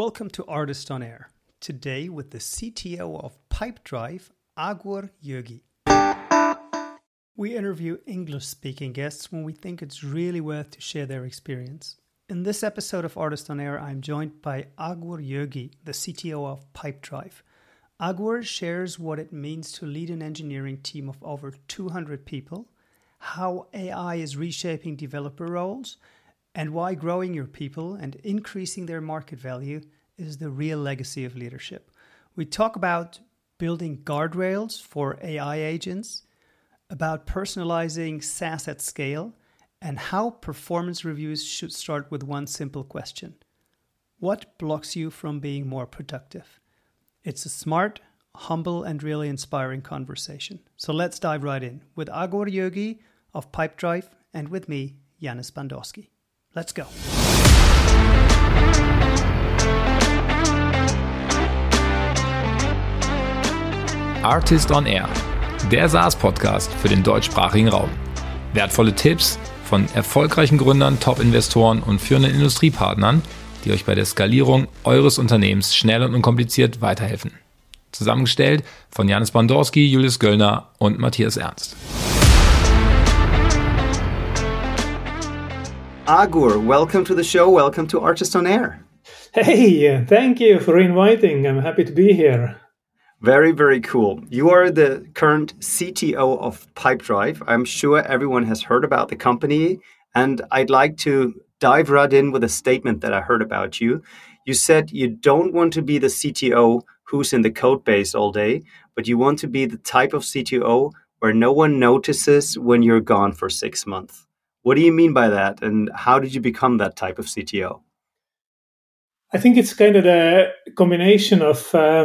Welcome to Artist on Air. Today with the CTO of Pipedrive, Agur Yogi. We interview English-speaking guests when we think it's really worth to share their experience. In this episode of Artist on Air, I'm joined by Agur Yogi, the CTO of Pipedrive. Agur shares what it means to lead an engineering team of over 200 people, how AI is reshaping developer roles, and why growing your people and increasing their market value is the real legacy of leadership. We talk about building guardrails for AI agents, about personalizing SaaS at scale, and how performance reviews should start with one simple question. What blocks you from being more productive? It's a smart, humble, and really inspiring conversation. So let's dive right in with Agur Yogi of Pipedrive and with me, Janis Bandowski. Let's go. Artist on Air, der SaaS-Podcast für den deutschsprachigen Raum. Wertvolle Tipps von erfolgreichen Gründern, Top-Investoren und führenden Industriepartnern, die euch bei der Skalierung eures Unternehmens schnell und unkompliziert weiterhelfen. Zusammengestellt von Janis Bandowski, Julius Göllner und Matthias Ernst. Agur, welcome to the show. Welcome to Artist on Air. Hey, thank you for inviting. I'm happy to be here. Very, very cool. You are the current CTO of Pipedrive. I'm sure everyone has heard about the company, and I'd like to dive right in with a statement that I heard about you. You said you don't want to be the CTO who's in the code base all day, but you want to be the type of CTO where no one notices when you're gone for 6 months. What do you mean by that, and how did you become that type of CTO? I think it's kind of a combination of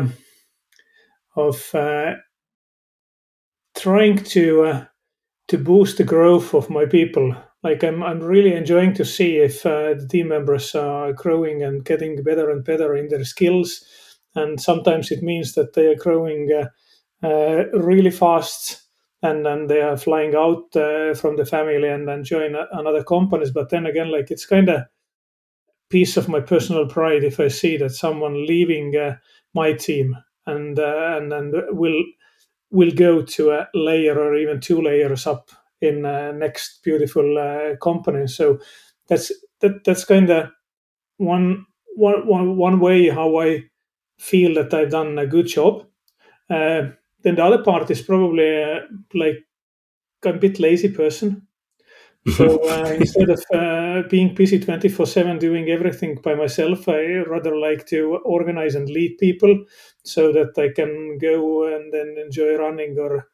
trying to boost the growth of my people. Like I'm really enjoying to see if the team members are growing and getting better and better in their skills, and sometimes it means that they are growing really fast. And then they are flying out from the family and then join another companies. But then again, like it's kind of piece of my personal pride if I see that someone leaving my team and then will go to a layer or even 2 layers up in next beautiful company. So that's kind of one way how I feel that I've done a good job. Then the other part is probably like a bit lazy person. So instead of being busy 24/7 doing everything by myself, I rather like to organize and lead people so that I can go and then enjoy running or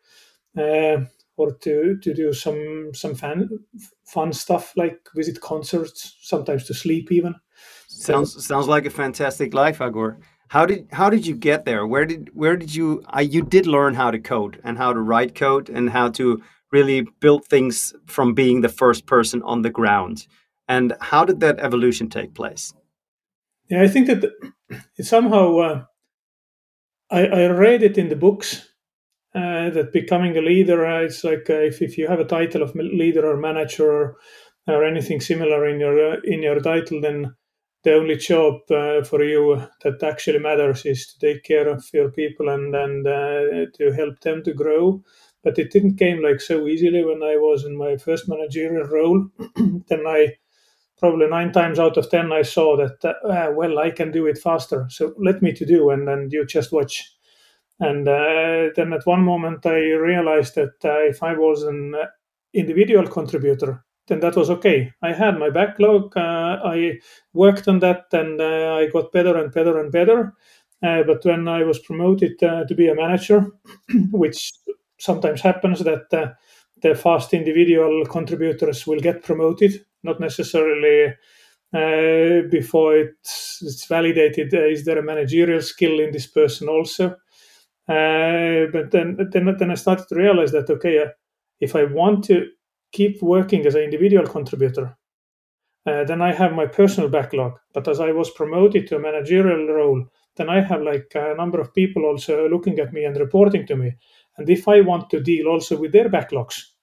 to do some fun stuff like visit concerts, sometimes to sleep even. Sounds like a fantastic life, Agur. How did you get there? Where did you you did learn how to code and how to write code and how to really build things from being the first person on the ground. And how did that evolution take place? Yeah, I think that it somehow I read it in the books that becoming a leader it's like if you have a title of leader or manager or anything similar in your title, then the only job for you that actually matters is to take care of your people and to help them to grow. But it didn't came like so easily when I was in my first managerial role. Then I probably 9 times out of 10 I saw that well, I can do it faster. So let me to do, and then you just watch. And then at one moment I realized that if I was an individual contributor, then that was okay. I had my backlog. I worked on that, and I got better and better and better. But when I was promoted to be a manager, which sometimes happens that the fast individual contributors will get promoted, not necessarily before it's validated. Is there a managerial skill in this person also? But then I started to realize that okay, if I want to keep working as an individual contributor, then I have my personal backlog. But as I was promoted to a managerial role, then I have like a number of people also looking at me and reporting to me. And if I want to deal also with their backlogs,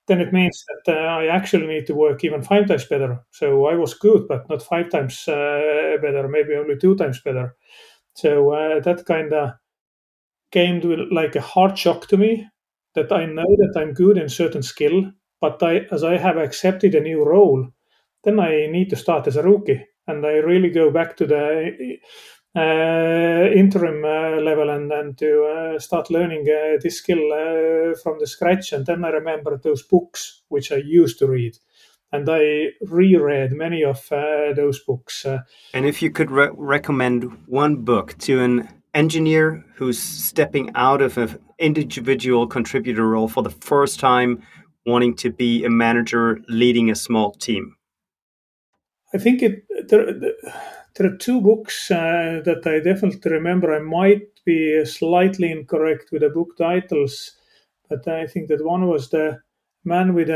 then it means that I actually need to work even 5 times better. So I was good, but not 5 times better, maybe only 2 times better. So that kind of came to like a hard shock to me, that I know that I'm good in certain skill, but as I have accepted a new role, then I need to start as a rookie, and I really go back to the interim level and to start learning this skill from the scratch. And then I remember those books which I used to read, and I reread many of those books. And if you could recommend one book to an engineer who's stepping out of an individual contributor role for the first time, wanting to be a manager leading a small team? I think there are two books that I definitely remember. I might be slightly incorrect with the book titles, but I think that one was the Man with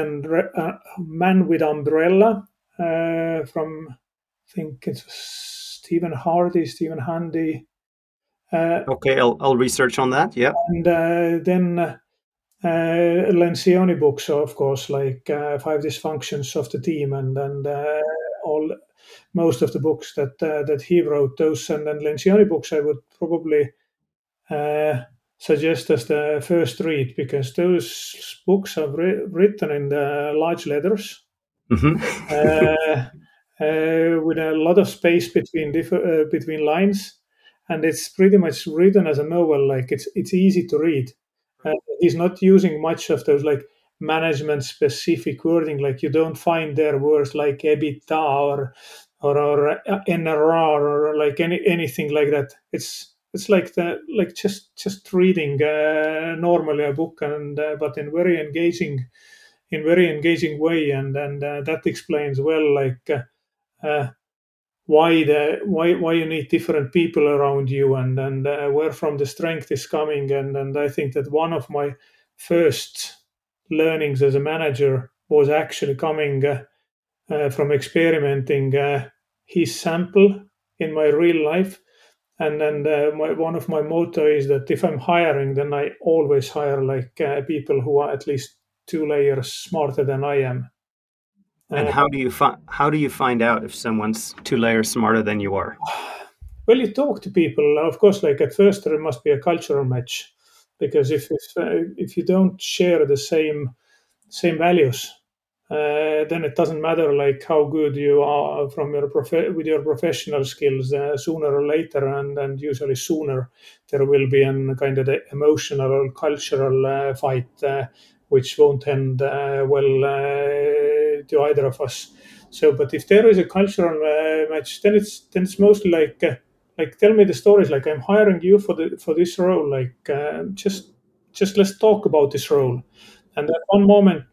Umbrella from, I think it's Stephen Handy. Okay, I'll research on that. Yeah, and then Lencioni books, of course, like Five Dysfunctions of the Team, and most of the books that he wrote. Those and then Lencioni books I would probably suggest as the first read, because those books are written in the large letters. With a lot of space between lines, and it's pretty much written as a novel. Like it's easy to read. He's not using much of those like management specific wording. Like you don't find there words like EBITDA or NRR or like anything like that. It's like just reading normally a book, and but in very engaging way, and that explains well like why you need different people around you, and where from the strength is coming. And I think that one of my first learnings as a manager was actually coming from experimenting his sample in my real life. And then one of my motto is that if I'm hiring, then I always hire like people who are at least 2 layers smarter than I am. And how do you find out if someone's 2 layers smarter than you are? Well, you talk to people, of course. Like at first, there must be a cultural match, because if you don't share the same values, then it doesn't matter like how good you are from with your professional skills. Sooner or later, and usually sooner, there will be an kind of the emotional or cultural fight, which won't end well to either of us. So, but if there is a cultural match, then it's mostly like tell me the stories. Like I'm hiring you for this role. Like just let's talk about this role. And at one moment,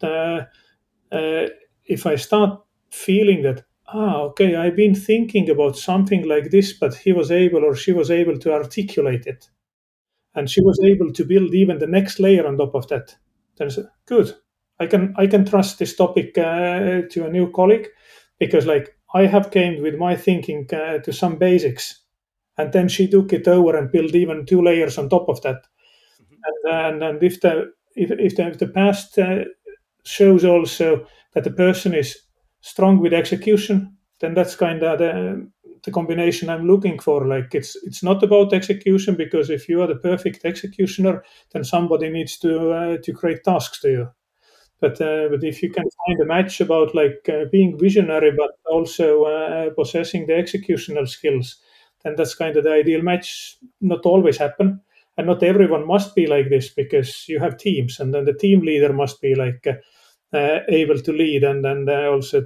if I start feeling that, okay, I've been thinking about something like this, but he was able or she was able to articulate it, and she was able to build even the next layer on top of that, then it's good. I can trust this topic to a new colleague, because like I have came with my thinking to some basics, and then she took it over and built even 2 layers on top of that. And if the past shows also that the person is strong with execution, then that's kind of the combination I'm looking for. Like it's not about execution, because if you are the perfect executioner, then somebody needs to create tasks to you. But if you can find a match about like being visionary, but also possessing the executional skills, then that's kind of the ideal match. Not always happen, and not everyone must be like this, because you have teams, and then the team leader must be like able to lead, and then also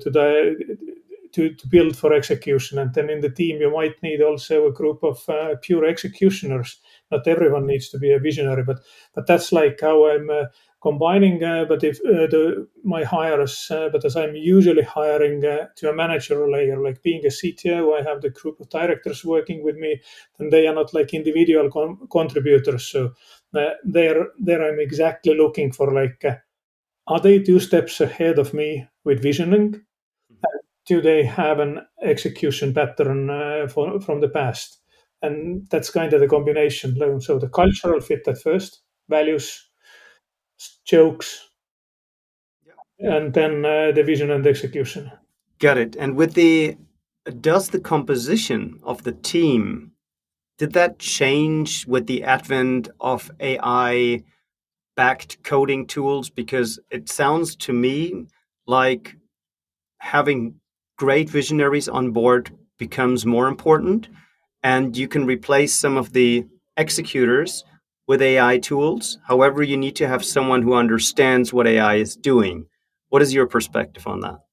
to build for execution. And then in the team, you might need also a group of pure executioners. Not everyone needs to be a visionary, but that's like how I'm combining. But if my hires, but as I'm usually hiring to a manager layer, like being a CTO, I have the group of directors working with me, and they are not like individual contributors. So there I'm exactly looking for like, are they 2 steps ahead of me with visioning? Do they have an execution pattern from the past? And that's kind of the combination. So the cultural fit at first, values, jokes, and then the vision and execution. Got it. And does the composition of the team, did that change with the advent of AI-backed coding tools? Because it sounds to me like having great visionaries on board becomes more important, and you can replace some of the executors with AI tools. However, you need to have someone who understands what AI is doing. What is your perspective on that?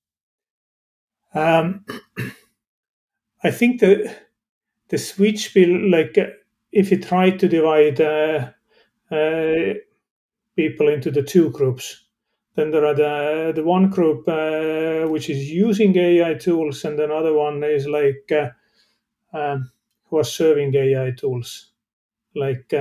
I think the switch will, like, if you try to divide people into the two groups, then there are the one group which is using AI tools, and another one is like who are serving AI tools, like.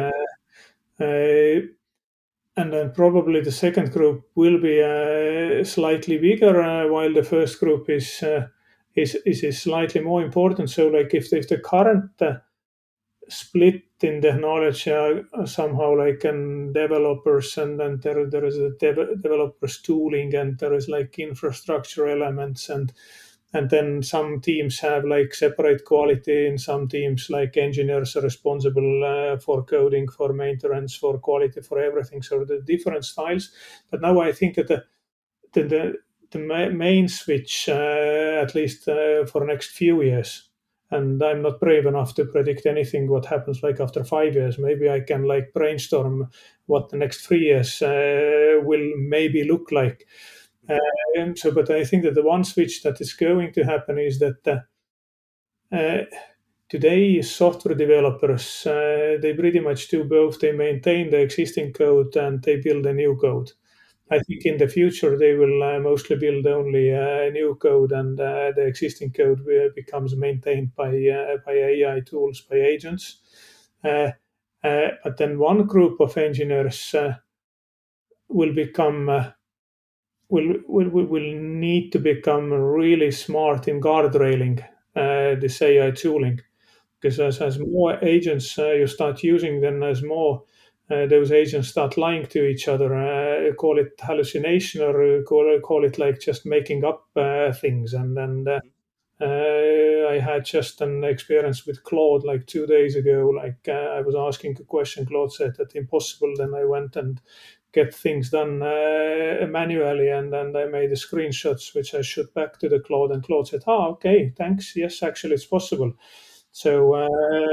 And then probably the second group will be slightly bigger, while the first group is slightly more important. So, like, if the current split in the knowledge somehow, like, developers, and then there is a developers tooling, and there is like infrastructure elements, and then some teams have like separate quality, and some teams, like engineers, are responsible for coding, for maintenance, for quality, for everything. So the different styles. But now I think that the main switch, at least for next few years, and I'm not brave enough to predict anything what happens like after 5 years. Maybe I can like brainstorm what the next 3 years will maybe look like. But I think that the one switch that is going to happen is that today software developers, they pretty much do both. They maintain the existing code and they build a new code. I think in the future they will mostly build only new code, and the existing code becomes maintained by AI tools, by agents. But then one group of engineers will become will need to become really smart in guardrailing this AI tooling, because as more agents you start using, then as more those agents start lying to each other, call it hallucination, or call it like just making up things. And I had just an experience with Claude like 2 days ago. Like I was asking a question, Claude said that impossible. Then I went and get things done manually, and then I made the screenshots which I shoot back to the Claude, and Claude said, "Oh, okay, thanks. Yes, actually, it's possible." So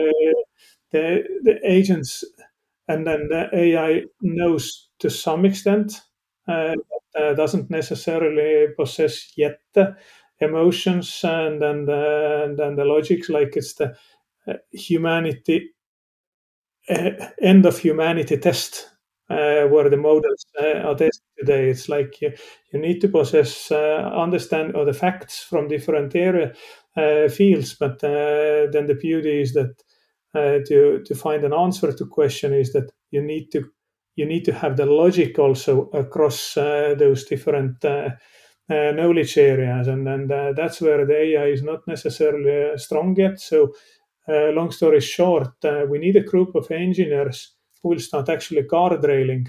the agents, and then the AI knows to some extent, doesn't necessarily possess yet the emotions and then the logics. Like it's the humanity end of humanity test where the models are tested today. It's like you need to possess understand or the facts from different area fields, but then the beauty is that to find an answer to question is that you need to have the logic also across those different knowledge areas, and that's where the AI is not necessarily strong yet. So long story short, we need a group of engineers who will start actually guardrailing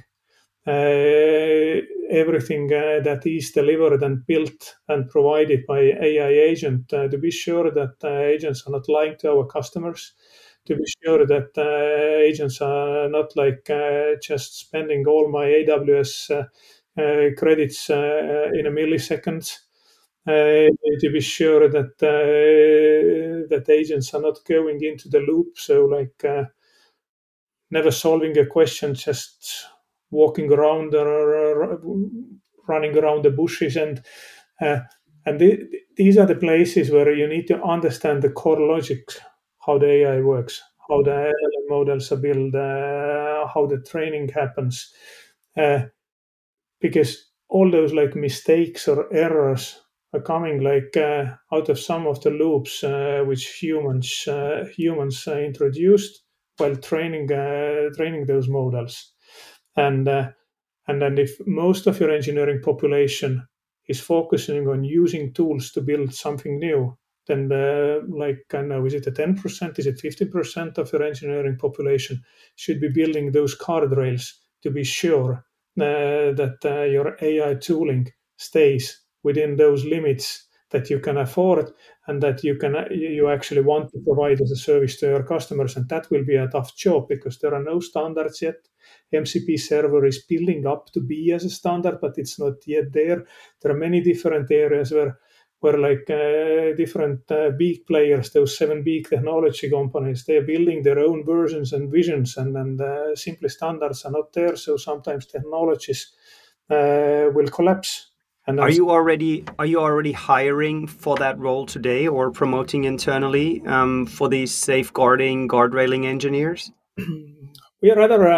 everything that is delivered and built and provided by AI agent, to be sure that agents are not lying to our customers, to be sure that agents are not like just spending all my AWS credits in a millisecond. To be sure that that agents are not going into the loop, so like never solving a question, just walking around or running around the bushes, and these are the places where you need to understand the core logic, how the AI works, how the LLM models are built, how the training happens, because all those like mistakes or errors are coming like out of some of the loops which humans introduced while training those models, and then if most of your engineering population is focusing on using tools to build something new, then like I know, is it a 10%, is it 50% of your engineering population should be building those guardrails to be sure that your AI tooling stays within those limits that you can afford and that you actually want to provide as a service to your customers. And that will be a tough job because there are no standards yet. MCP server is building up to be as a standard, but it's not yet there. There are many different areas where like different big players, those 7 big technology companies, they are building their own versions and visions, and simply standards are not there. So sometimes technologies will collapse. And are you already hiring for that role today, or promoting internally for these safeguarding, guardrailing engineers? We are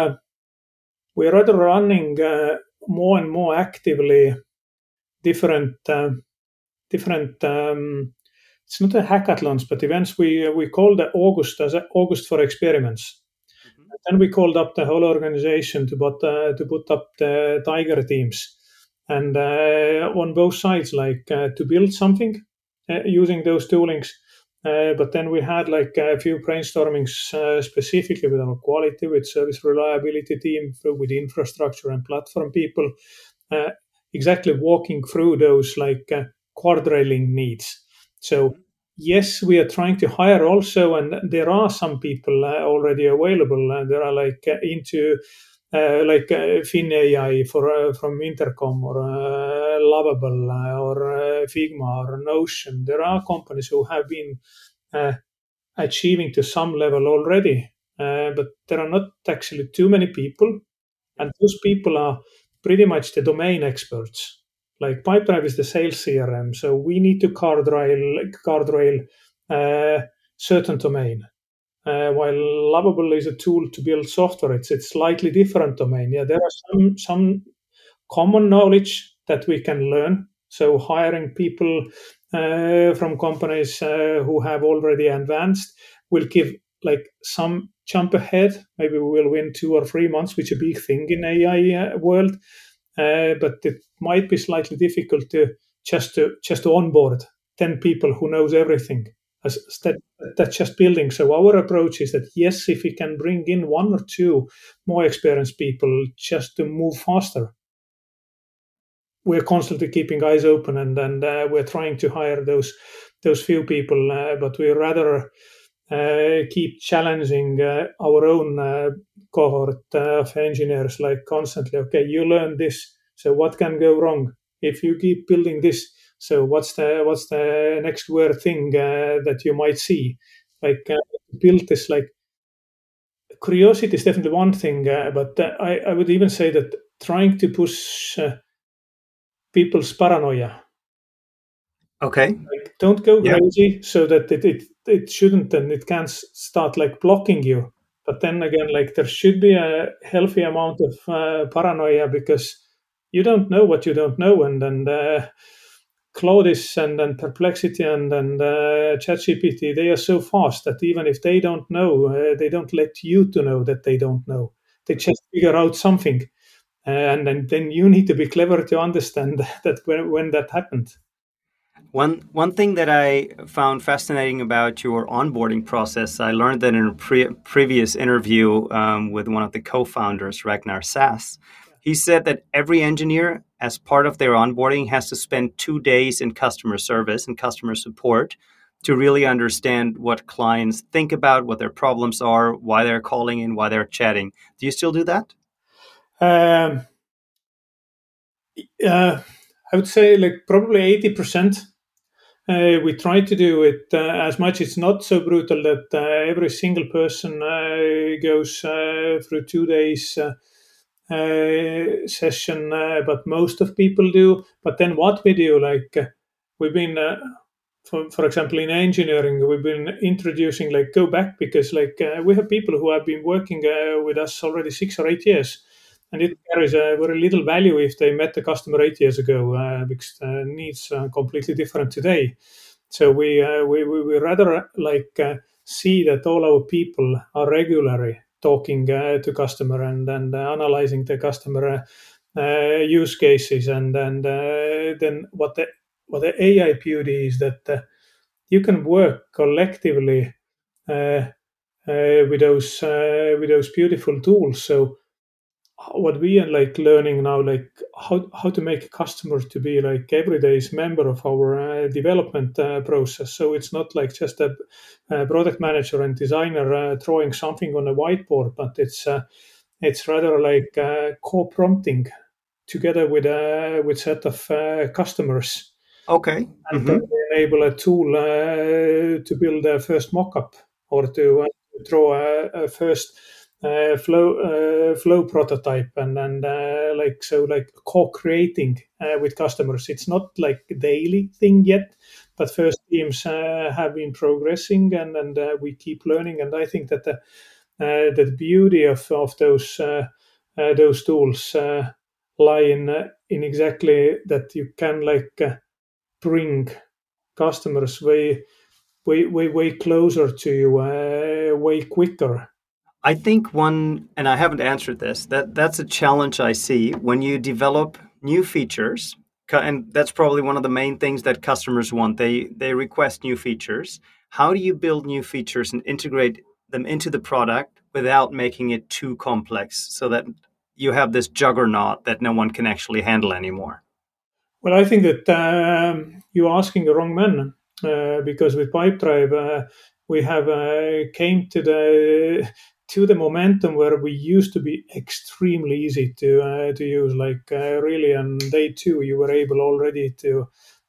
rather running more and more actively different. It's not a hackathons, but events we call the August as August for experiments. Mm-hmm. Then we called up the whole organization to put up the Tiger teams, and on both sides, like to build something using those toolings. But then we had like a few brainstormings specifically with our quality, with service reliability team, with infrastructure and platform people, exactly walking through those like guardrailing needs. So yes, we are trying to hire also, and there are some people already available. There are like into like FinAI from Intercom, or Lovable, or Figma, or Notion. There are companies who have been achieving to some level already, but there are not actually too many people, and those people are pretty much the domain experts. Like Pipedrive is the sales CRM, so we need to guardrail certain domain. While Lovable is a tool to build software, it's slightly different domain. Yeah, there are some common knowledge that we can learn. So hiring people from companies who have already advanced will give like some jump ahead. Maybe we will win 2 or 3 months, which is a big thing in AI world. But it might be slightly difficult to just onboard 10 people who knows everything. That's just building. So our approach is that yes, if we can bring in 1 or 2 more experienced people just to move faster, we're constantly keeping eyes open, and we're trying to hire those few people. But we rather keep challenging our own cohort of engineers, like constantly. Okay, you learn this, so what can go wrong if you keep building this? So what's the next weird thing that you might see? Like build this. Like curiosity is definitely one thing, but I would even say that trying to push people's paranoia. Okay. Like, don't go crazy, so that it shouldn't, and it can start like blocking you. But then again, like there should be a healthy amount of paranoia, because you don't know what you don't know, and Claude and Perplexity and ChatGPT, they are so fast that even if they don't know, they don't let you to know that they don't know. They just figure out something, and then you need to be clever to understand that when that happened. One thing that I found fascinating about your onboarding process, I learned that in a previous interview with one of the co-founders, Ragnar Sass. He said that every engineer, as part of their onboarding, has to spend 2 days in customer service and customer support to really understand what clients think about, what their problems are, why they're calling in, why they're chatting. Do you still do that? I would say like probably 80%. We try to do it as much. It's not so brutal that every single person goes through 2 days session, but most of people do. But then what we do, like we've been, for example, in engineering, we've been introducing like go back, because like we have people who have been working with us already 6 or 8 years. And it carries very little value if they met the customer 8 years ago, because the needs are completely different today. So we rather like see that all our people are regularly talking to customer and analyzing the customer use cases, and then what the AI beauty is that you can work collectively with those beautiful tools. So what we are like learning now, like how to make customers to be like everyday member of our development process. So it's not like just a product manager and designer drawing something on a whiteboard, but it's rather like co-prompting together with set of customers. Okay. And then enable a tool to build a first mock-up or to draw a first flow prototype and like co-creating with customers. It's not like a daily thing yet, but first teams have been progressing and we keep learning. And I think that the beauty of those tools lie in exactly that you can bring customers way closer to you, way quicker. I think one, and I haven't answered this, that's a challenge I see when you develop new features, and that's probably one of the main things that customers want. They request new features. How do you build new features and integrate them into the product without making it too complex so that you have this juggernaut that no one can actually handle anymore? Well, I think that you're asking the wrong man because with Pipedrive we have came to the momentum where we used to be extremely easy to use. Really, on day 2, you were able already to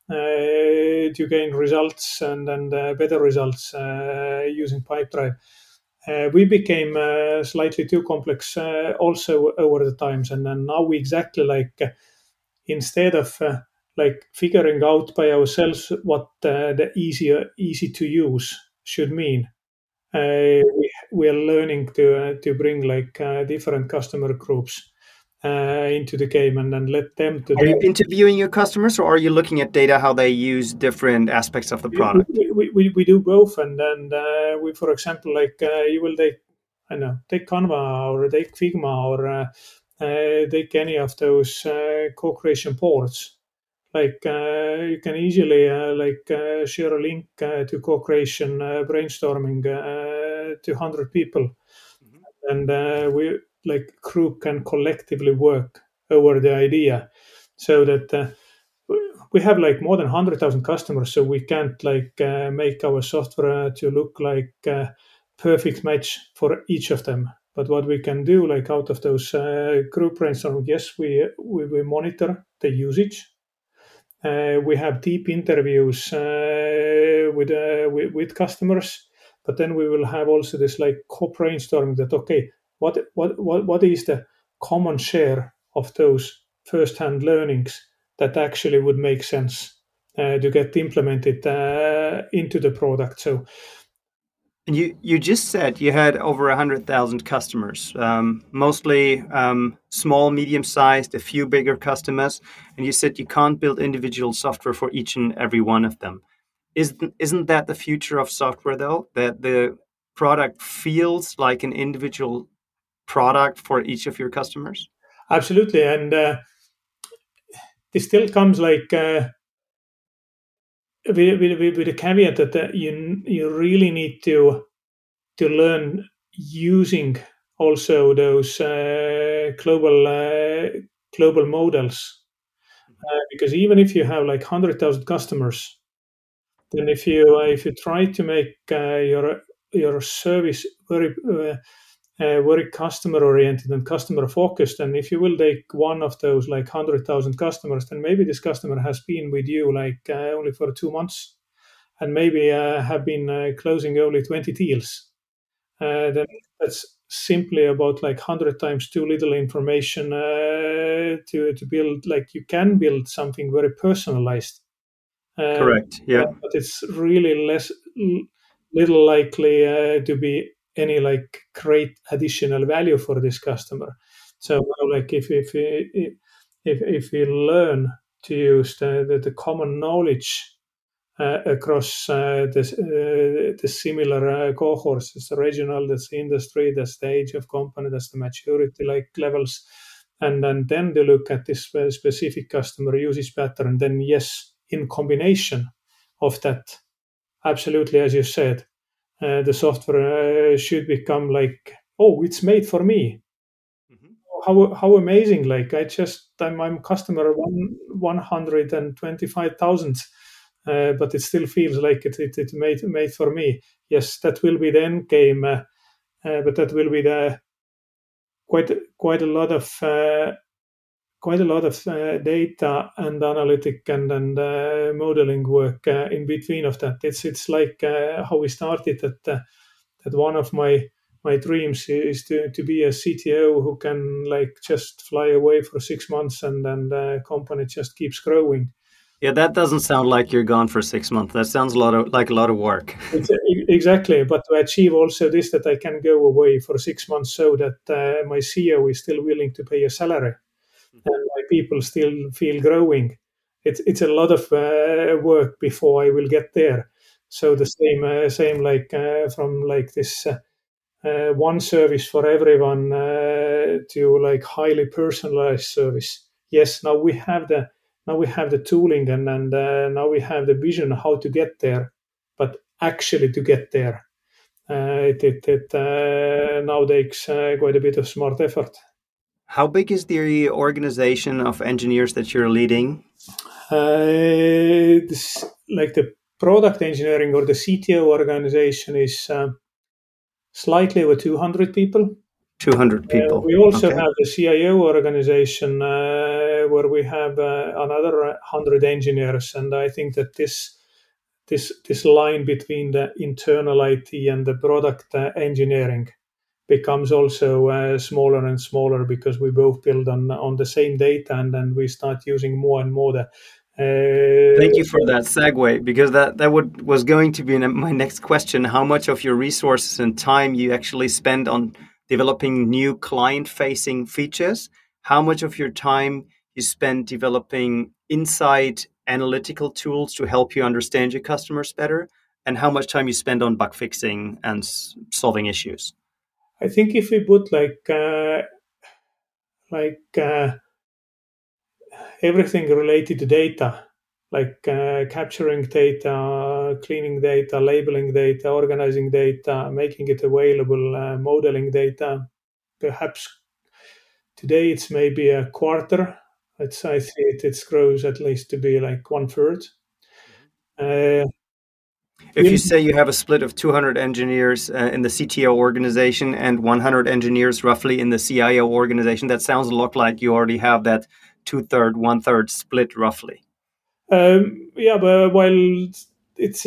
gain results and better results using Pipedrive. We became slightly too complex also over the times, and then now we exactly instead of figuring out by ourselves what the easy to use should mean, we are learning to bring different customer groups into the game and then let them to. Are you interviewing your customers, or are you looking at data how they use different aspects of the product? We do both, and then we, for example, you will take Canva or take Figma or take any of those co-creation boards. You can easily share a link to co-creation brainstorming to 100 people, and we group can collectively work over the idea, so that we have more than 100,000 customers, so we can't make our software to look like a perfect match for each of them. But what we can do, out of those group brainstorming, yes, we monitor the usage. We have deep interviews with customers, but then we will have also this co-brainstorming that what is the common share of those first-hand learnings that actually would make sense to get implemented into the product. So. And you just said you had over 100,000 customers, mostly small, medium-sized, a few bigger customers. And you said you can't build individual software for each and every one of them. Isn't that the future of software, though? That the product feels like an individual product for each of your customers? Absolutely. And this still comes with a caveat that you really need to learn using also those global models, because even if you have 100,000 customers, then if you try to make your service very customer oriented and customer focused, and if you will take one of those 100,000 customers, then maybe this customer has been with you only for 2 months, and maybe have been closing only 20 deals. Then that's simply about 100 times too little information to build. You can build something very personalized. Correct. Yeah. But it's really little likely to be any great additional value for this customer. So if we learn to use the common knowledge across the similar cohorts, that's the regional, that's the industry, that's the age of company, that's the maturity levels, and then they look at this specific customer usage pattern, then yes, in combination of that, absolutely, as you said, the software should become it's made for me. how amazing! Like I'm customer 125,000, but it still feels like it made for me. Yes, that will be the end game, but that will be the quite a lot of data and analytic and modeling work in between of that. It's like how we started that one of my dreams is to be a CTO who can like just fly away for 6 months and then the company just keeps growing. Yeah, that doesn't sound like you're gone for 6 months. That sounds like a lot of work. Exactly, but to achieve also this, that I can go away for 6 months so that my CEO is still willing to pay a salary and my people still feel growing. It's a lot of work before I will get there. So the same like from like this one service for everyone to like highly personalized service. Yes, now we have the tooling and now we have the vision how to get there, but actually to get there, it now takes quite a bit of smart effort. How big is the organization of engineers that you're leading? Like the product engineering or the CTO organization is slightly over 200 people. 200 people. We also Okay. have the CIO organization where we have another 100 engineers, and I think that this line between the internal IT and the product engineering becomes also smaller and smaller because we both build on the same data, and then we start using more and more the. Thank you for that segue, because that was going to be my next question. How much of your resources and time you actually spend on developing new client-facing features? How much of your time you spend developing inside analytical tools to help you understand your customers better? And how much time you spend on bug fixing and solving issues? I think if we put everything related to data, like capturing data, cleaning data, labeling data, organizing data, making it available, modeling data. Perhaps today it's maybe a quarter. I see it grows at least to be like 1/3. If you say you have a split of 200 engineers in the CTO organization and 100 engineers roughly in the CIO organization, that sounds a lot like you already have that 2/3, 1/3 split roughly. Yeah, but while it's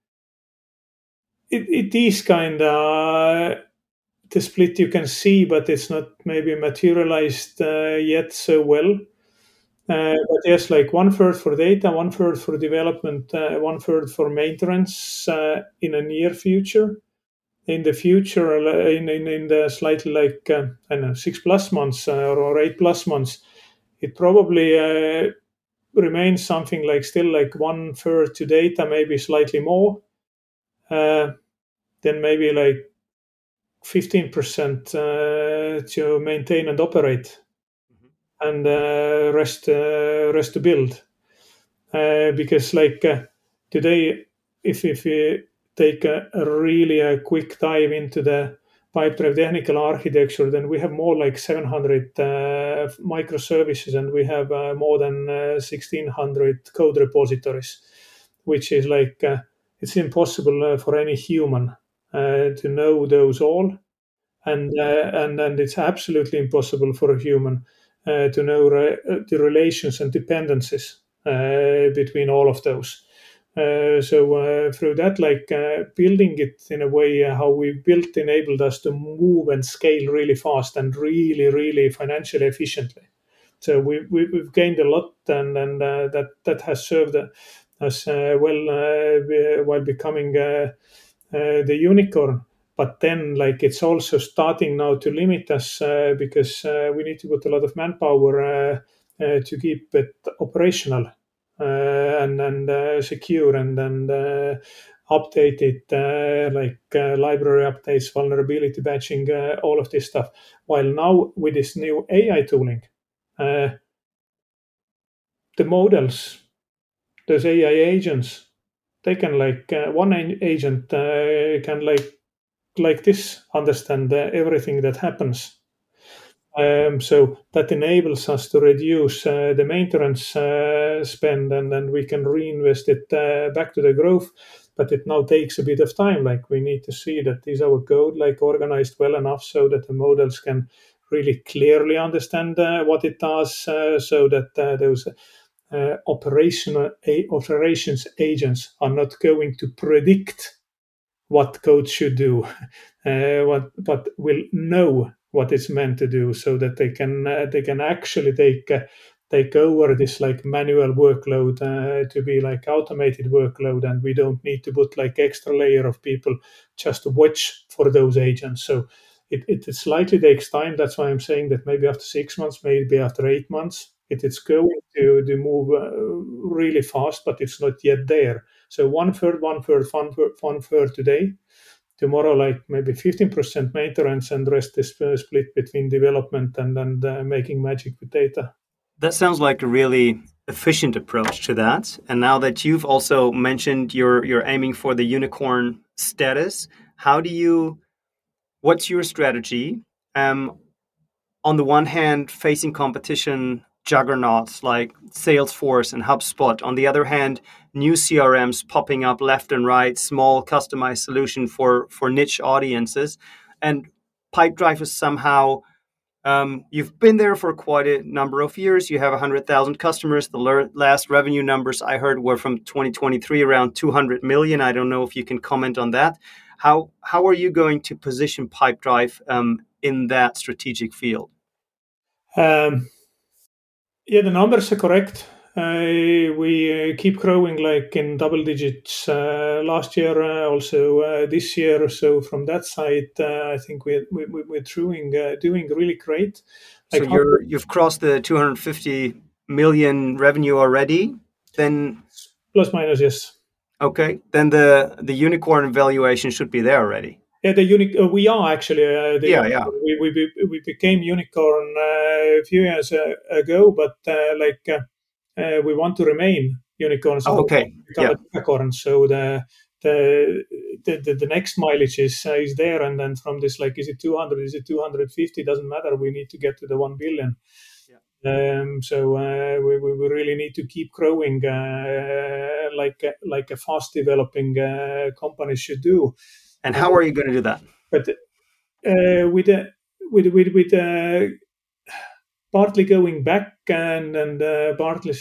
it is kind of the split you can see, but it's not maybe materialized yet so well. But yes, like 1/3 for data, 1/3 for development, 1/3 for maintenance in a near future. In the future, in the slightly like I don't know 6+ months or 8+ months, it probably remains something like still like 1/3 to data, maybe slightly more. Then maybe like 15% to maintain and operate, and rest to build. Because like today, if we take a really quick dive into the Pipedrive technical architecture, then we have more like 700 microservices, and we have more than 1,600 code repositories, which is like it's impossible for any human to know those all, and it's absolutely impossible for a human to know the relations and dependencies between all of those. So through that, like building it in a way how we built enabled us to move and scale really fast and really financially efficiently. So we've gained a lot, and that has served us well while becoming the unicorn. But then, like, it's also starting now to limit us because we need to put a lot of manpower to keep it operational and secure and update it, library updates, vulnerability patching, all of this stuff. While now with this new AI tooling, the models, those AI agents, they can like one agent can like this understand everything that happens. So that enables us to reduce the maintenance spend, and then we can reinvest it back to the growth. But it now takes a bit of time. Like we need to see that is our code like organized well enough so that the models can really clearly understand what it does, so that those operations agents are not going to predict what code should do, but will know what it's meant to do, so that they can actually take over this like manual workload to be like automated workload, and we don't need to put like extra layer of people just to watch for those agents. So it slightly takes time. That's why I'm saying that maybe after 6 months, maybe after 8 months, it's going to move really fast, but it's not yet there. So one third today. Tomorrow, like maybe 15% maintenance, and rest is split between development and making magic with data. That sounds like a really efficient approach to that. And now that you've also mentioned you're aiming for the unicorn status, what's your strategy? On the one hand, facing competition juggernauts like Salesforce and HubSpot. On the other hand, new CRMs popping up left and right, small customized solution for niche audiences. And Pipedrive is somehow, you've been there for quite a number of years. You have 100,000 customers. The last revenue numbers I heard were from 2023, around 200 million. I don't know if you can comment on that. How are you going to position Pipedrive in that strategic field? Yeah, the numbers are correct. We keep growing like in double digits last year, also this year. So from that side, I think we're doing really great. Like, so you've crossed the 250 million revenue already. Then plus minus, yes. Okay, then the unicorn valuation should be there already. Yeah, we are actually. We became unicorn a few years ago, but we want to remain unicorns. Oh, okay. Become a unicorn. So the next mileage is there, and then from this, like, is it 200? Is it 250? Doesn't matter. We need to get to the 1 billion. So we really need to keep growing like a fast developing company should do. And how are you going to do that? But with partly going back and partly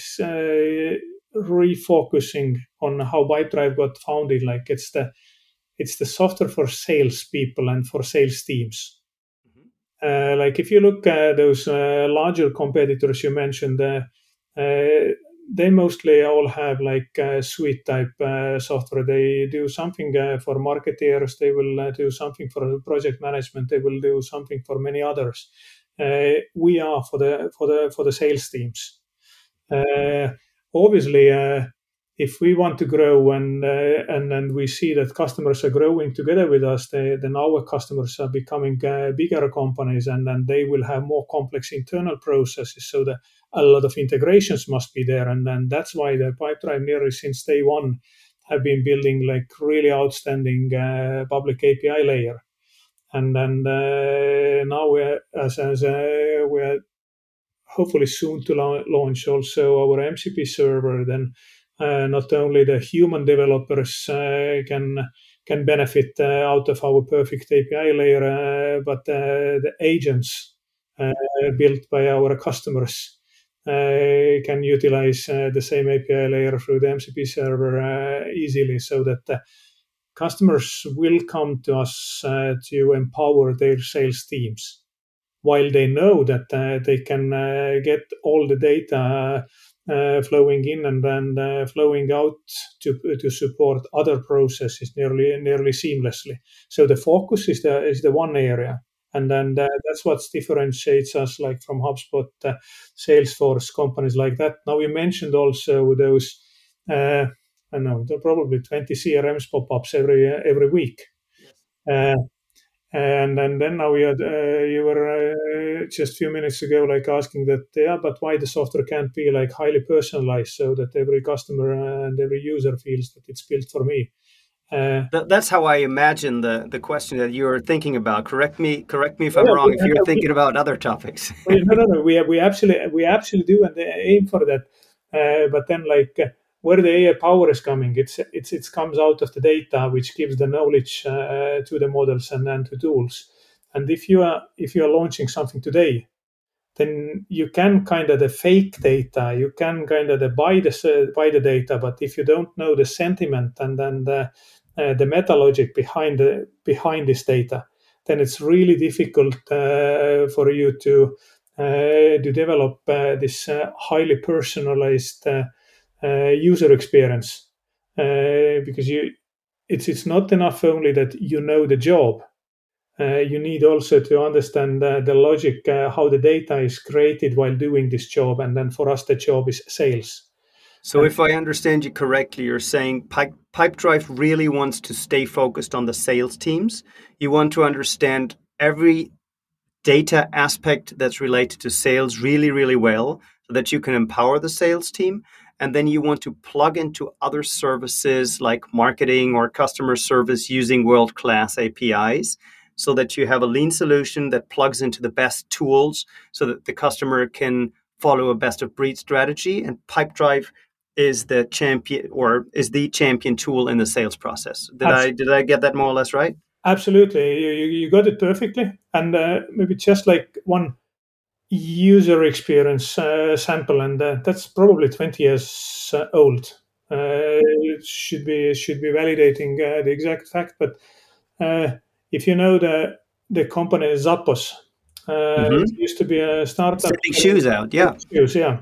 refocusing on how Pipedrive got founded. Like it's the software for sales people and for sales teams. Mm-hmm. Like if you look at those larger competitors you mentioned, they mostly all have like suite type software. They do something for marketeers. They will do something for project management. They will do something for many others. We are for the sales teams. Obviously, if we want to grow and we see that customers are growing together with us, then our customers are becoming bigger companies, and then they will have more complex internal processes. So that a lot of integrations must be there, and then that's why the Pipedrive nearly since day one have been building like really outstanding public API layer, and then now we're hopefully soon to launch also our MCP server. Then not only the human developers can benefit out of our perfect API layer, but the agents built by our customers can utilize the same API layer through the MCP server easily, so that customers will come to us to empower their sales teams, while they know that they can get all the data flowing in and then flowing out to support other processes nearly seamlessly. So the focus is the one area. And then that's what differentiates us like from HubSpot, Salesforce, companies like that. Now you mentioned also those, I know there are probably 20 CRMs pop-ups every week. And then now you were just a few minutes ago like asking that, but why the software can't be like highly personalized so that every customer and every user feels that it's built for me. That's how I imagine the question that you're thinking about. Correct me if I'm wrong. If you're thinking about other topics. No. We absolutely do, and they aim for that. But then, where the AI power is coming, it comes out of the data, which gives the knowledge to the models and to tools. And if you are launching something today, then you can kind of the fake data, you can kind of buy the data, but if you don't know the sentiment and then the meta logic behind this data, then it's really difficult for you to develop this highly personalized user experience, because it's not enough only that you know the job. You need also to understand the logic, how the data is created while doing this job. And then for us, the job is sales. So if I understand you correctly, you're saying Pipedrive really wants to stay focused on the sales teams. You want to understand every data aspect that's related to sales really, really well so that you can empower the sales team. And then you want to plug into other services like marketing or customer service using world-class APIs, so that you have a lean solution that plugs into the best tools so that the customer can follow a best of breed strategy. And Pipedrive is the champion tool in the sales process. Did I get that more or less right? Absolutely. You got it perfectly. And maybe just like one user experience sample, and that's probably 20 years old. It should be validating the exact fact, but if you know the company Zappos, it used to be a startup selling shoes out, yeah. Shoes, yeah.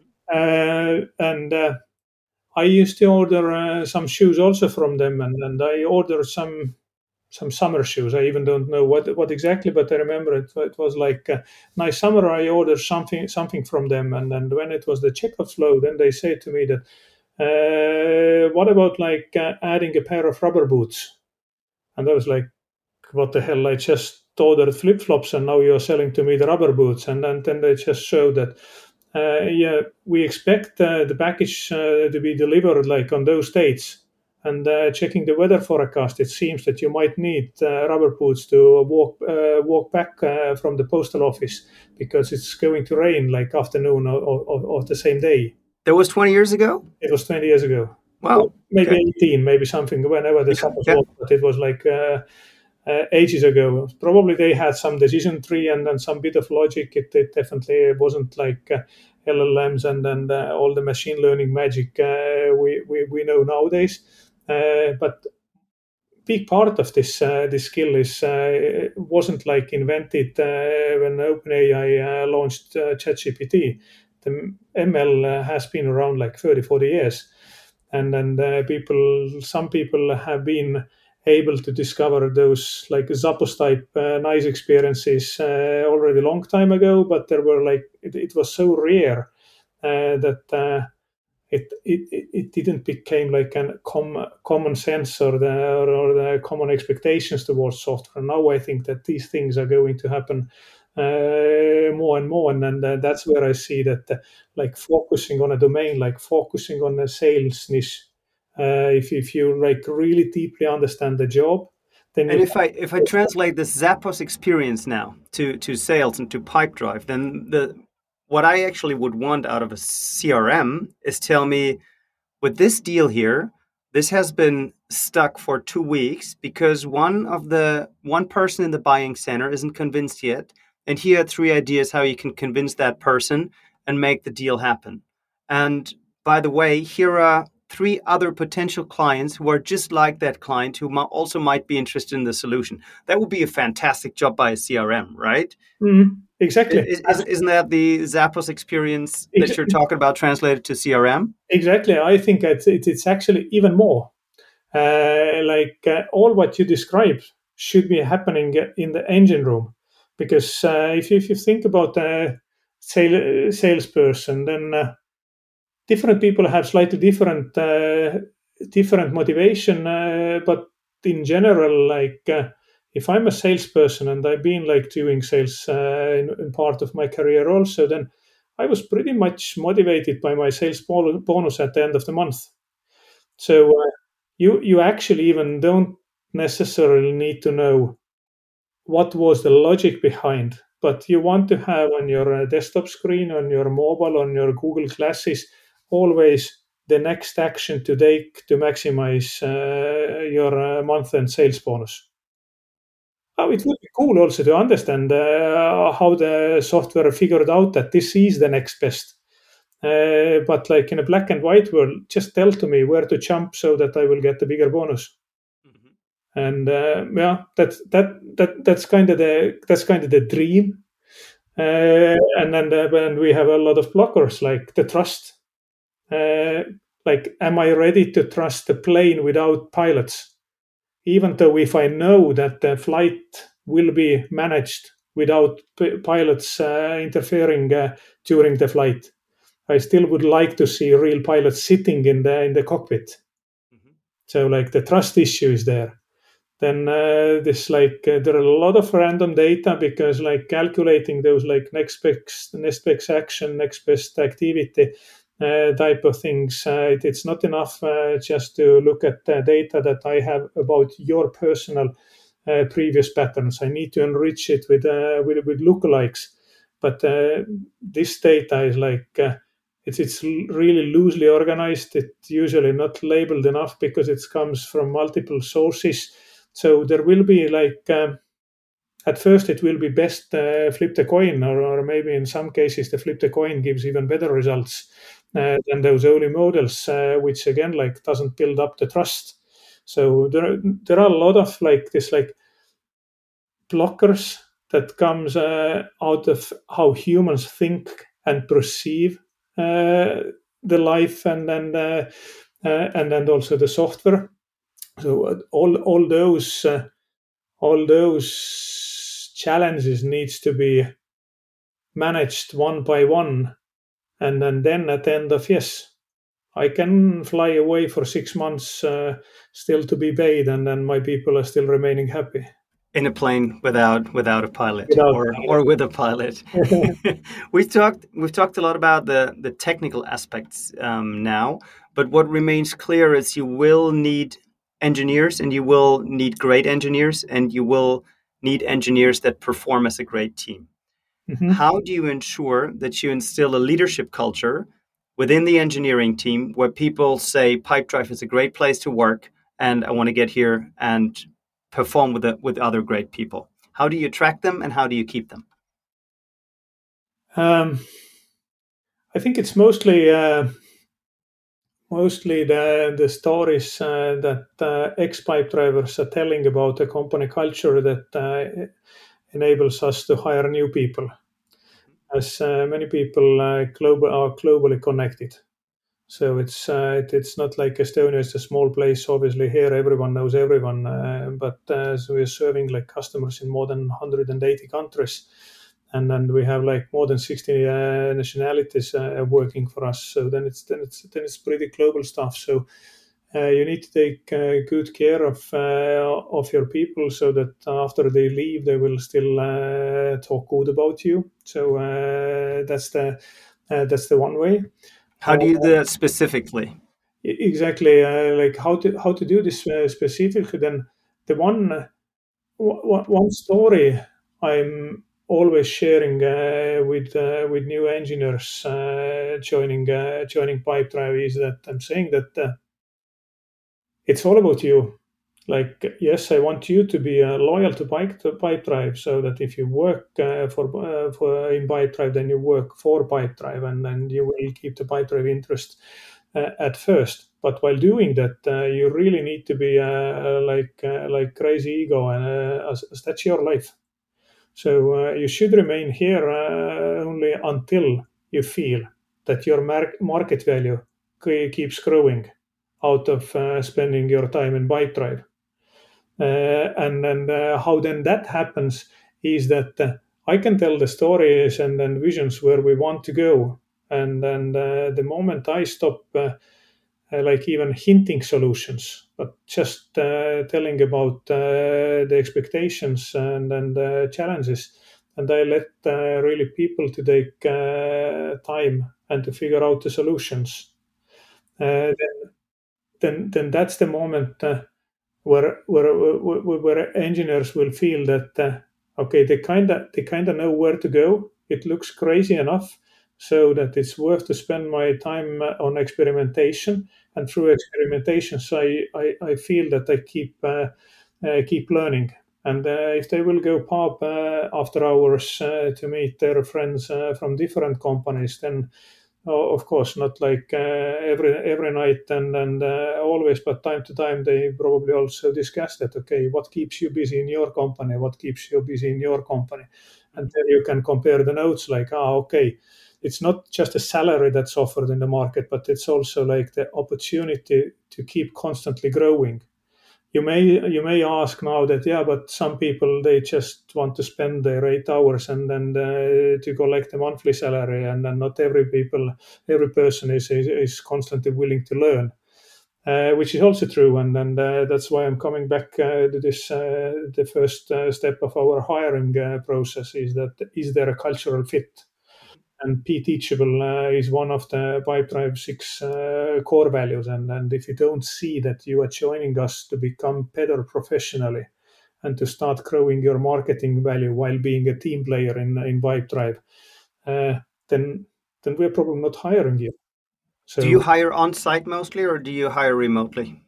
And I used to order some shoes also from them, and I ordered some summer shoes. I even don't know what exactly, but I remember it was like nice summer. I ordered something from them, and then when it was the checkout flow, then they said to me that, what about adding a pair of rubber boots? And I was like, what the hell? I just ordered flip-flops and now you're selling to me the rubber boots. And then they just showed that, we expect the package to be delivered on those dates. And checking the weather forecast, it seems that you might need rubber boots to walk back from the postal office, because it's going to rain afternoon of the same day. That was 20 years ago? It was 20 years ago. Wow. Well, maybe 18, maybe something, whenever the summer was, but it was ages ago. Probably they had some decision tree and then some bit of logic. It definitely wasn't LLMs and all the machine learning magic we know nowadays. But big part of this skill is wasn't invented when OpenAI launched ChatGPT. The ML has been around 30-40 years, and some people have been able to discover those Zappos type nice experiences already a long time ago, but there were it was so rare that it didn't become a common sense or the common expectations towards software. Now I think that these things are going to happen more and more, and that's where I see that focusing on a domain, focusing on a sales niche. If you really deeply understand the job, then if I translate this Zappos experience now to sales and to Pipedrive, then what I actually would want out of a CRM is tell me, with this deal here, this has been stuck for 2 weeks because one person in the buying center isn't convinced yet, and here are 3 ideas how you can convince that person and make the deal happen. And by the way, here are 3 other potential clients who are just like that client who also might be interested in the solution. That would be a fantastic job by a CRM, right? Mm-hmm. Exactly. Isn't that the Zappos experience that you're talking about translated to CRM? Exactly. I think it's actually even more. All what you described should be happening in the engine room. Because if you think about a salesperson, then different people have slightly different motivation, but in general, if I'm a salesperson and I've been doing sales in part of my career also, then I was pretty much motivated by my sales bonus at the end of the month. So you actually even don't necessarily need to know what was the logic behind, but you want to have on your desktop screen, on your mobile, on your Google Glasses, always the next action to take to maximize your month-end sales bonus. Oh, it would be cool also to understand how the software figured out that this is the next best. But like in a black and white world, just tell to me where to jump so that I will get the bigger bonus. And yeah, that's kind of the dream. And then when we have a lot of blockers like the trust. Like, am I ready to trust the plane without pilots? Even though if I know that the flight will be managed without pilots interfering during the flight, I still would like to see real pilots sitting in the cockpit. So like the trust issue is there. Then this there are a lot of random data because like calculating those like next best action, next best activity type of things. It's not enough just to look at the data that I have about your personal previous patterns. I need to enrich it with lookalikes. But this data is like it's really loosely organized. It's usually not labeled enough because it comes from multiple sources. So there will be like at first it will be best flip the coin, or maybe in some cases the flip the coin gives even better results than those early models, which again like doesn't build up the trust. So there are a lot of like this like blockers that comes out of how humans think and perceive the life, and then also the software. So all those challenges needs to be managed one by one, and then at the end of yes, I can fly away for 6 months still to be paid, and then my people are still remaining happy. In a plane without a pilot, or with a pilot. We've talked a lot about the technical aspects now, but what remains clear is you will need engineers, and you will need great engineers, and you will need engineers that perform as a great team. Mm-hmm. How do you ensure that you instill a leadership culture within the engineering team where people say Pipedrive is a great place to work and I want to get here and perform with other great people? How do you attract them, and how do you keep them? I think it's mostly the stories that ex-Pipedrivers are telling about the company culture that enables us to hire new people, as many people are globally connected. So it's not like Estonia is a small place. Obviously, here everyone knows everyone, but so we're serving like customers in more than 180 countries, and then we have like more than 60 nationalities working for us. So then it's pretty global stuff. So you need to take good care of your people, so that after they leave, they will still talk good about you. So that's the one way. How do you do that specifically? Exactly, like how to do this specifically. Then the one story I'm always sharing with new engineers joining Pipedrive is that I'm saying that it's all about you. Like, yes, I want you to be loyal to Pipedrive, so that if you work for in Pipedrive, then you work for Pipedrive, and then you will keep the Pipedrive interest at first. But while doing that, you really need to be like crazy ego, and as that's your life. So you should remain here only until you feel that your market value keeps growing out of spending your time in Pipedrive. And then how then that happens is that I can tell the stories and then visions where we want to go, and then the moment I stop like even hinting solutions, but just telling about the expectations and the challenges, and I let really people to take time and to figure out the solutions. Then then that's the moment where engineers will feel that okay, they kind of know where to go. It looks crazy enough so that it's worth to spend my time on experimentation, and through experimentations I feel that I keep learning. And if they will go pub after hours to meet their friends from different companies, then of course, not like every night and always, but time to time they probably also discuss that. Okay, what keeps you busy in your company? What keeps you busy in your company? And then you can compare the notes. Like, okay, it's not just a salary that's offered in the market, but it's also like the opportunity to keep constantly growing. You may ask now that, yeah, but some people, they just want to spend their 8 hours and then to collect a monthly salary, and then not every person is constantly willing to learn, which is also true. And that's why I'm coming back to this. The first step of our hiring process is that, is there a cultural fit? And be teachable is one of the Pipedrive 6 core values. And if you don't see that you are joining us to become better professionally and to start growing your marketing value while being a team player in Pipedrive, then we're probably not hiring you. So, do you hire on site mostly, or do you hire remotely?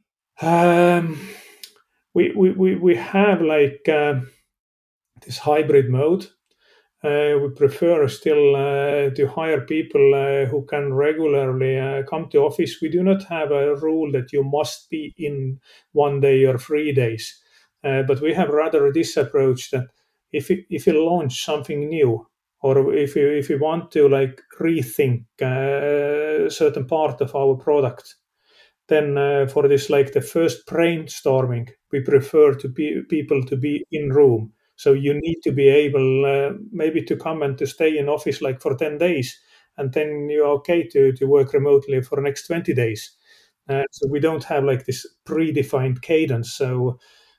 We have like this hybrid mode. We prefer still to hire people who can regularly come to office. We do not have a rule that you must be in 1 day or 3 days, but we have rather this approach that if you launch something new, or if you want to like rethink a certain part of our product, then for this, like the first brainstorming, we prefer people to be in room. So you need to be able maybe to come and to stay in office like for 10 days, and then you're okay to work remotely for the next 20 days. So we don't have like this predefined cadence. So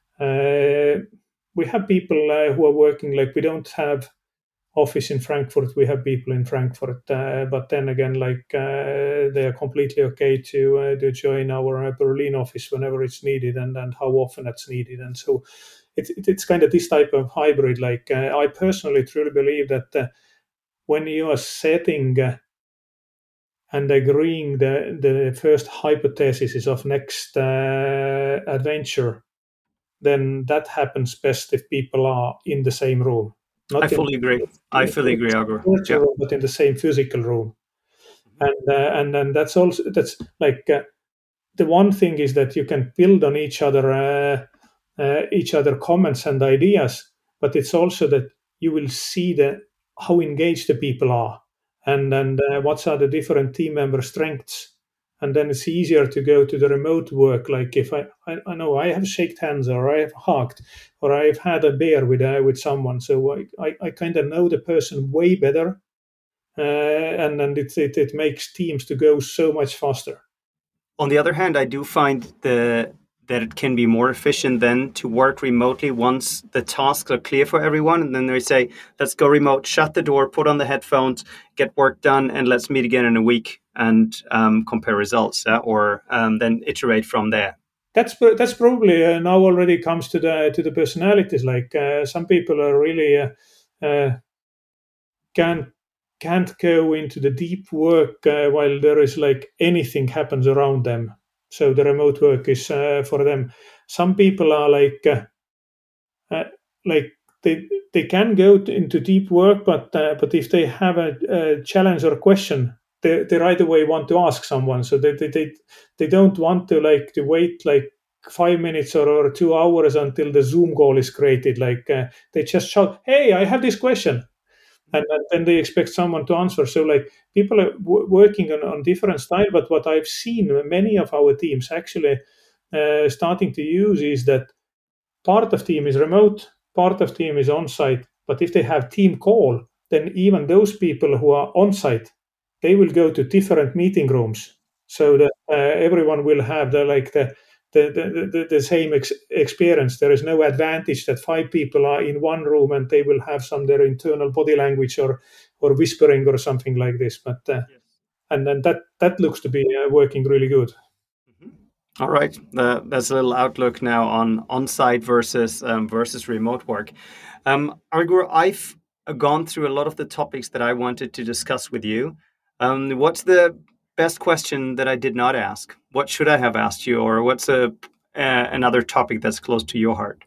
we have people who are working, like we don't have office in Frankfurt, we have people in Frankfurt, but then again, like they are completely okay to join our Berlin office whenever it's needed, and how often it's needed. And so it's kind of this type of hybrid. Like I personally truly believe that when you are setting and agreeing the first hypothesis of next adventure, then that happens best if people are in the same room. I fully agree, Agur. Yeah. Room, but in the same physical room. And then that's like the one thing is that you can build on each other comments and ideas, but it's also that you will see how engaged the people are, and what are the different team member strengths. And then it's easier to go to the remote work. Like if I know I have shaked hands, or I have hugged, or I've had a beer with someone, so I kind of know the person way better, and then it makes teams to go so much faster. On the other hand, I do find that it can be more efficient then to work remotely once the tasks are clear for everyone. And then they say, let's go remote, shut the door, put on the headphones, get work done, and let's meet again in a week and compare results, or then iterate from there. That's probably now already comes to the personalities. Like some people are really can't go into the deep work while there is like anything happens around them. So the remote work is for them. Some people are like they can go into deep work, but if they have a challenge or a question, they right away want to ask someone. So they don't want to wait like 5 minutes or 2 hours until the Zoom call is created. Like they just shout, "Hey, I have this question." And then they expect someone to answer. So like people are working on different style, but what I've seen many of our teams actually starting to use is that part of team is remote, part of team is on site. But if they have team call, then even those people who are on site, they will go to different meeting rooms, so that everyone will have the same experience. There is no advantage that 5 people are in one room and they will have their internal body language or whispering or something like this. But and then that looks to be working really good. All right, that's a little outlook now on on-site versus remote work. Argur, I've gone through a lot of the topics that I wanted to discuss with you. What's the best question that I did not ask? What should I have asked you, or what's another topic that's close to your heart?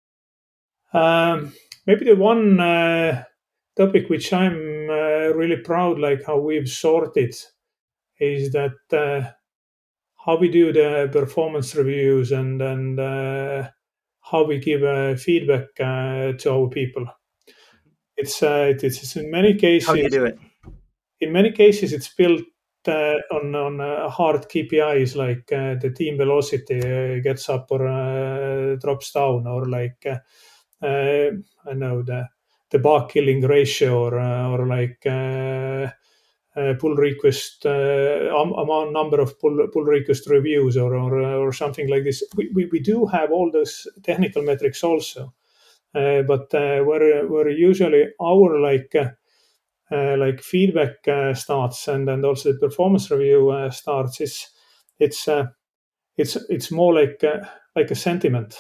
Maybe the one topic which I'm really proud, like how we've sorted, is that how we do the performance reviews and how we give feedback to our people. It's in many cases. How do you do it? In many cases, it's built on hard KPIs like the team velocity gets up or drops down, or like I know the bug killing ratio, or like pull request amount number of pull request reviews, or something like this. We do have all those technical metrics also, but where usually our like feedback starts and also the performance review starts, it's more like a sentiment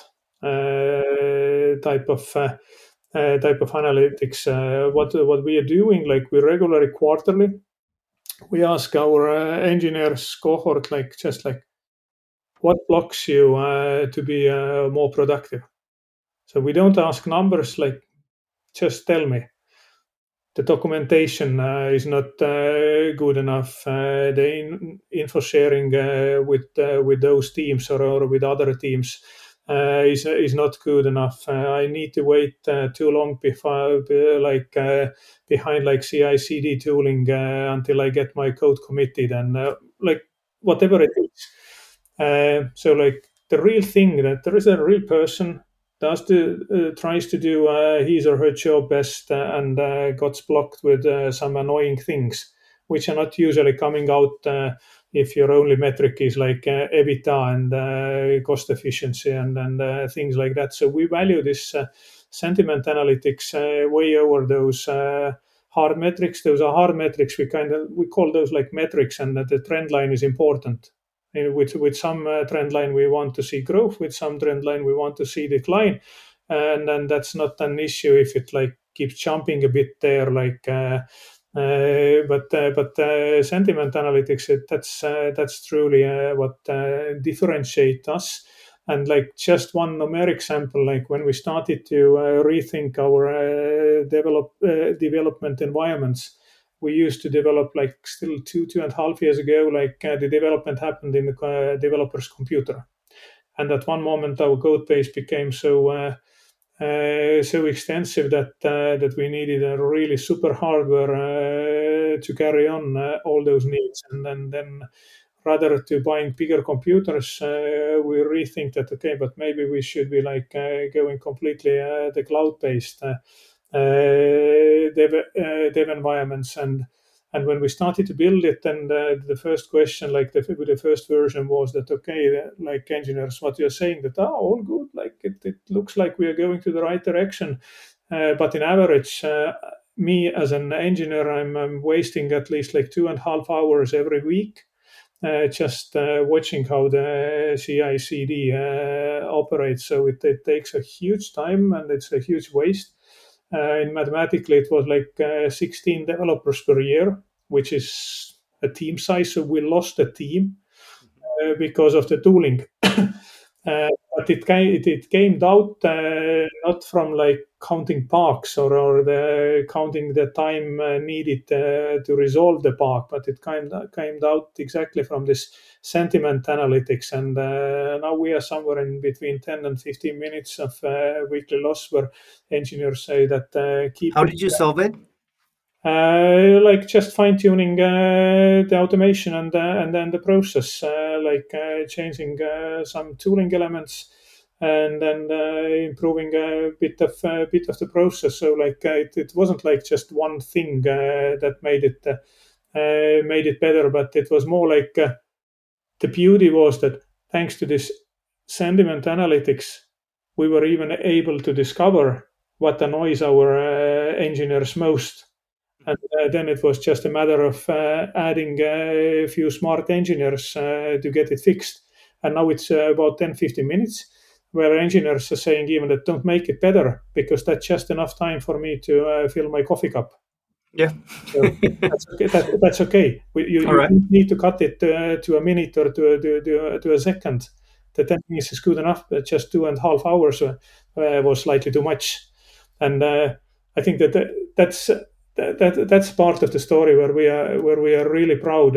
type of analytics. What we are doing, like we regularly quarterly, we ask our engineers cohort, like just like what blocks you to be more productive. So we don't ask numbers, like just tell me. The documentation is not good enough. The info sharing with those teams or with other teams is not good enough. I need to wait too long before behind like CI/CD tooling until I get my code committed, and like whatever it is. So like the real thing, that there is a real person tries to do his or her job best and gets blocked with some annoying things, which are not usually coming out if your only metric is like EBITDA and cost efficiency and things like that. So we value this sentiment analytics way over those hard metrics. Those are hard metrics. We call those like metrics, and that the trend line is important. With some trend line we want to see growth, with some trend line we want to see decline, and then that's not an issue if it like keeps jumping a bit there, like but sentiment analytics, that's truly what differentiates us. And like just one numeric sample, like when we started to rethink our development environments, we used to develop like still two and a half years ago, like the development happened in the developer's computer. And at one moment, our code base became so extensive that we needed a really super hardware to carry on all those needs. And then rather to buying bigger computers, we rethink that, okay, but maybe we should be like going completely the cloud-based dev environments. And when we started to build it, and the first question, like the first version was that, okay, like engineers, what you're saying, that all good, like it looks like we are going to the right direction, but in average, me as an engineer, I'm wasting at least like 2.5 hours every week just watching how the CI/CD operates. So it takes a huge time and it's a huge waste. And mathematically, it was like 16 developers per year, which is a team size. So we lost a team because of the tooling. But it came out not from like counting bugs or counting the time needed to resolve the bug, but it came out exactly from this sentiment analytics. And now we are somewhere in between 10 and 15 minutes of weekly loss, where engineers say that keep. How did you solve it? Like just fine tuning the automation and then the process, changing some tooling elements, and then improving a bit of the process. So like it wasn't like just one thing that made it better, but it was more like the beauty was that thanks to this sentiment analytics, we were even able to discover what annoys our engineers most. And then it was just a matter of adding a few smart engineers to get it fixed. and now it's about 10-15 minutes, where engineers are saying even that don't make it better because that's just enough time for me to fill my coffee cup. Yeah, so that's okay. That's okay. You right. don't need to cut it to a minute or to a second. The 10 minutes is good enough, but just 2.5 hours was slightly too much. And I think that's part of the story where we are really proud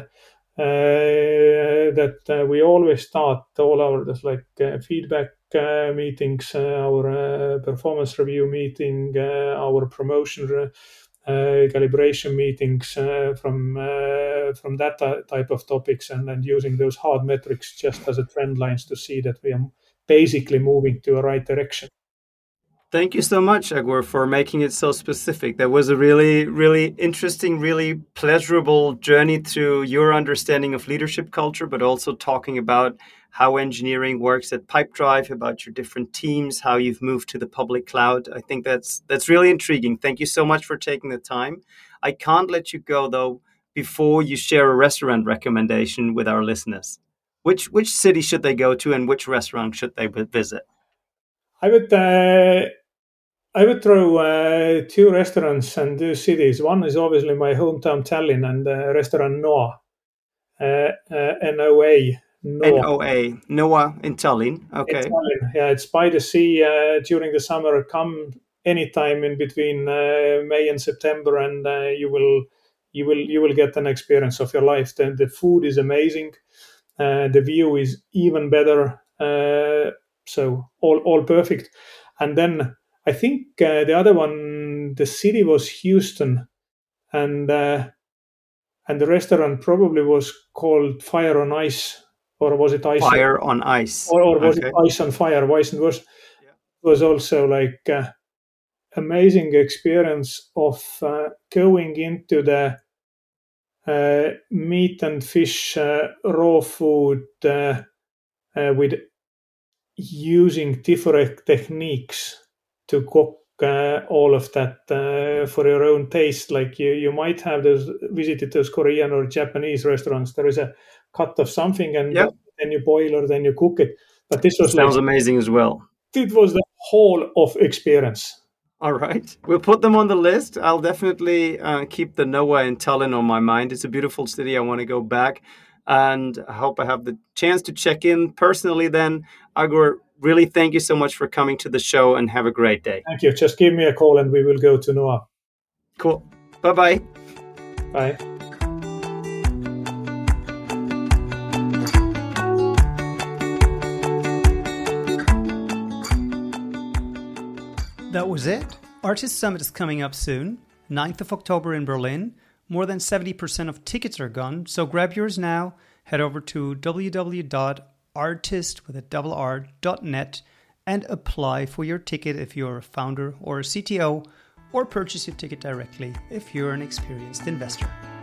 that we always start all our feedback meetings, our performance review meeting, our promotion calibration meetings from that type of topics, and using those hard metrics just as a trend lines to see that we are basically moving to a right direction. Thank you so much, Agur, for making it so specific. That was a really, really interesting, really pleasurable journey through your understanding of leadership culture, but also talking about how engineering works at Pipedrive, about your different teams, how you've moved to the public cloud. I think that's really intriguing. Thank you so much for taking the time. I can't let you go, though, before you share a restaurant recommendation with our listeners. Which city should they go to, and which restaurant should they visit? I would throw 2 restaurants and 2 cities. One is obviously my hometown Tallinn, and restaurant Noa, N-O-A. N-O-A, Noa in Tallinn. Okay. In Tallinn. Yeah, it's by the sea during the summer. Come anytime in between May and September, and you will get an experience of your life. The food is amazing. The view is even better. So all perfect. And then I think the other one, the city was Houston, and the restaurant probably was called Fire on Ice, or was it Ice? Fire on Ice, or was it Ice on Fire? Weissen was also like amazing experience of going into the meat and fish raw food with using different techniques to cook all of that for your own taste. Like you might have visited those Korean or Japanese restaurants. There is a cut of something, and then you boil or then you cook it. But this was sounds amazing as well. It was the whole of experience. All right. We'll put them on the list. I'll definitely keep the Noa in Tallinn on my mind. It's a beautiful city. I want to go back. And I hope I have the chance to check in personally then. Agur, really thank you so much for coming to the show, and have a great day. Thank you. Just give me a call and we will go to Noa. Cool. Bye-bye. Bye. That was it. Artist Summit is coming up soon, 9th of October in Berlin. More than 70% of tickets are gone, so grab yours now. Head over to www.artist.net and apply for your ticket if you're a founder or a CTO, or purchase your ticket directly if you're an experienced investor.